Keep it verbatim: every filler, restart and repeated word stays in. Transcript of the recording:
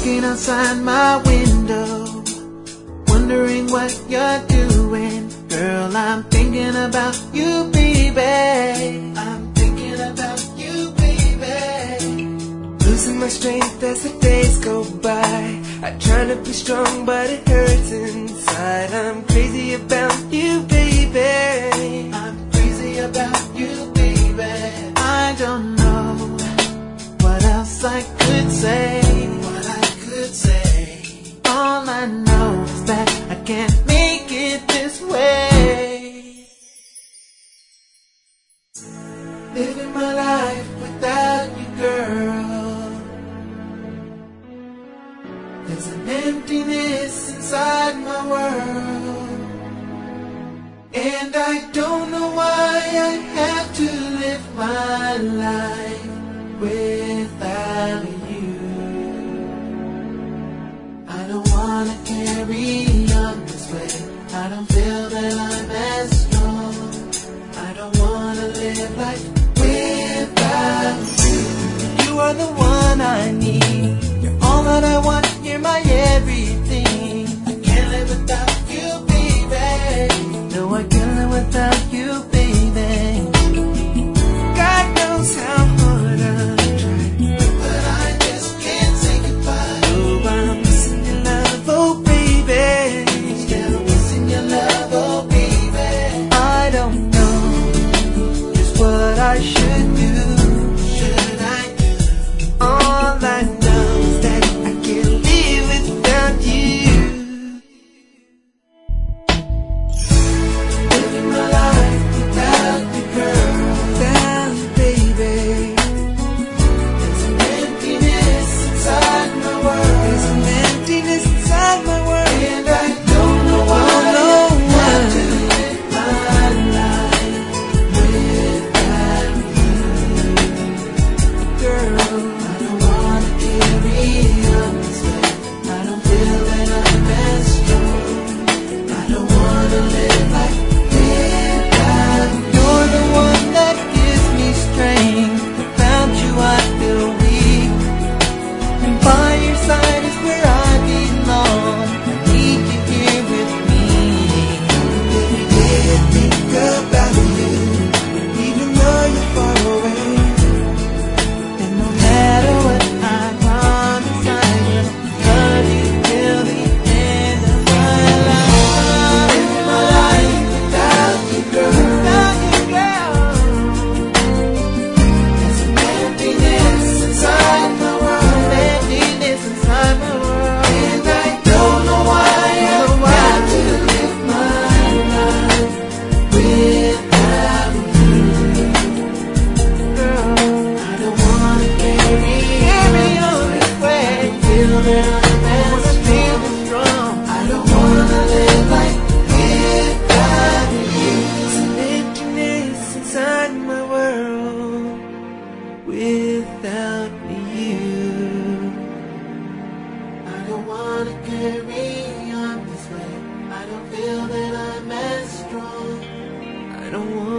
looking outside my window, wondering what you're doing. Girl, I'm thinking about you, baby. I'm thinking about you, baby. Losing my strength as the days go by. I try to be strong, but it hurts inside. I'm crazy about you, baby. I'm crazy about you, baby. I don't know what else I could say. What I could say. All I know is that I can't make it this way. Living my life without you, girl. There's an emptiness inside my world, and I don't know why I have to live my life without you. I don't wanna carry on this way. I don't feel that I'm as strong. I don't wanna live life without you. You are the one I need. You're all that I want. You're my everything. I can't live without you, baby. No, I can't live without you, baby. God knows how hard I've tried, but I just can't say goodbye. Oh, I'm missing your love, oh baby. Still missing your love, oh baby. I don't know just what I should do. Should I do? All I know is that I can't live without you. Living my life without you, girl. Without you, baby. There's an emptiness inside my world. There's an emptiness inside my world, and I don't know why I have to live my life without you, girl. I don't wanna carry on this way. I don't feel that I'm as strong. I don't wanna live life without you. You're the one that gives me strength. Without you I feel weak, and by your side is where I belong. I need you here with me. Every day I think about you, even though you're far away. And no matter what, I promise I will love you till the end of my life. Living my life without you, girl. Without you, girl. There's an emptiness inside my world. Emptiness inside my world, and I don't know why I have to live my life without you, girl. I don't wanna carry carry on this way. Feel that I'm as feel strong. I don't wanna live like without you. There's an emptiness inside my world without you. I don't wanna carry on this way. I don't feel that I'm as strong. I don't wanna